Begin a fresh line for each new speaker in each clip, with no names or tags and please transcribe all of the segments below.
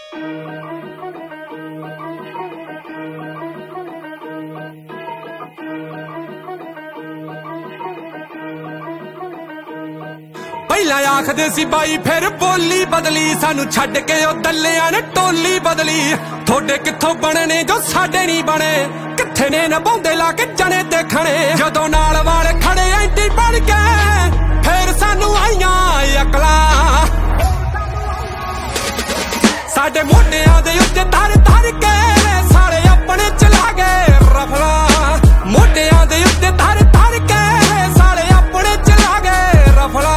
ਪਹਿਲਾਂ ਆਖਦੇ ਸੀ ਬਾਈ ਫਿਰ ਬੋਲੀ ਬਦਲੀ, ਸਾਨੂੰ ਛੱਡ ਕੇ ਉਹ ਦੱਲਿਆਂ ਨੇ ਟੋਲੀ ਬਦਲੀ। ਥੋੜੇ ਕਿੱਥੋਂ ਬਣਨੇ ਜੋ ਸਾਡੇ ਨਹੀਂ ਬਣੇ, ਕਿੱਥੇ ਨੇ ਨਭਾਉਂਦੇ ਲਾ ਕੇ ਜਣੇ ਦੇਖਣੇ। ਜਦੋਂ ਨਾਲ ਵਾਲੇ ਖੜੇ ਐਂਟੀ ਬਣ ਕੇ ਫਿਰ ਸਾਨੂੰ ਆਈਆਂ ਅਕਲਾਂ। ਸਾਡੇ ਮੋਢਿਆਂ ਦੇ ਉੱਤੇ ਧਰ ਧਰ ਕੇ ਸਾਰੇ ਆਪਣੇ ਚਲਾ ਗਏ ਰਫਲਾਂ। ਮੋਢਿਆਂ ਦੇ ਉੱਤੇ ਧਰ ਧਰ ਕੇ ਸਾਰੇ ਆਪਣੇ ਚਲਾ ਗਏ ਰਫਲਾਂ।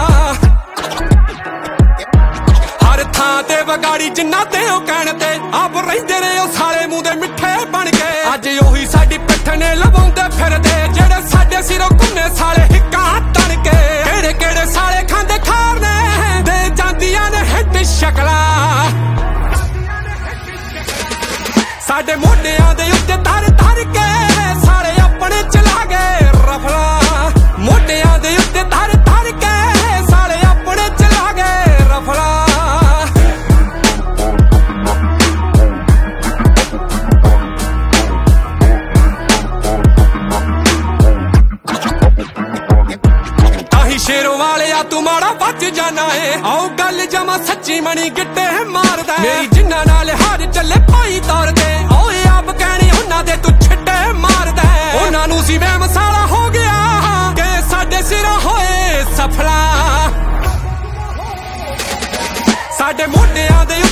ਹਰ ਥਾਂ ਤੇ ਵਿਗਾੜੀ ਜਿੰਨਾ ਤੇ ਉਹ ਕਹਿਣ ਤੇ ਆਪ ਰਹਿੰਦੇ ਨੇ ਉਹ ਸਾਲੇ ਮੂੰਹ ਦੇ ਮਿੱਠੇ ਬਣ ਕੇ। ਅੱਜ ਉਹੀ ਸਾਡੀ ਪਿੱਠ ਨੇ ਲਵਾਉਂਦੇ ਫਿਰਦੇ, ਜਿਹੜੇ ਸਾਡੇ ਸਿਰੋਂ ਘੁੰਮੇ ਸਾਲੇ ਹਿੱਕਾਂ ਤਣ ਕੇ। ਕਿਹੜੇ ਕਿਹੜੇ ਸਾਲੇ ਖਾਂਦੇ ਖਾਰ ਨੇ ਦੇ ਜਾਂਦੀਆਂ ਨੇ ਹਿੱਟ ਸ਼ਕਲਾਂ। ਸਾਡੇ ਮੋਢਿਆਂ ਦੇ ਉੱਤੇ ਧਰ ਧਰ ਕੇ ਸਾਰੇ ਆਪਣੇ ਚਲਾ ਗਏ ਰਫਲਾਂ। ਮੋਢਿਆਂ ਦੇ ਉੱਤੇ ਧਰ ਧਰ ਕੇ ਸਾਰੇ ਆਪਣੇ ਚਲਾ ਗਏ ਰਫਲਾਂ। ਤਾਹੀਂ ਸ਼ੇਰੋਂ ਵਾਲਿਆ ਤੂੰ ਮਾੜਾ ਵੱਜ ਜਾਣਾ ਏ, ਆਓ ਗੱਲ ਜਮਾ ਸੱਚੀ ਮਣੀ ਗਿੱਟੇ ਮਾਰਦਾ। ਮੇਰੀ ਜਿੰਨਾ ਨਾਲ ਹਾਰ ਚੱਲੇ ਭਾਈ ਤੌਰ ਤੇ, ਓਏ ਆਪ ਕਹਿਣੀ ਉਹਨਾਂ ਦੇ ਤੂੰ ਛਿੱਟੇ ਮਾਰਦਾ। ਉਹਨਾਂ ਨੂੰ ਸੀ ਵਹਿਮ ਸਾਲਾ ਹੋ ਗਿਆ ਕਿ ਸਾਡੇ ਸਿਰੋਂ ਹੋਏ ਸਫਲਾ। ਸਾਡੇ ਮੋਢਿਆਂ ਦੇ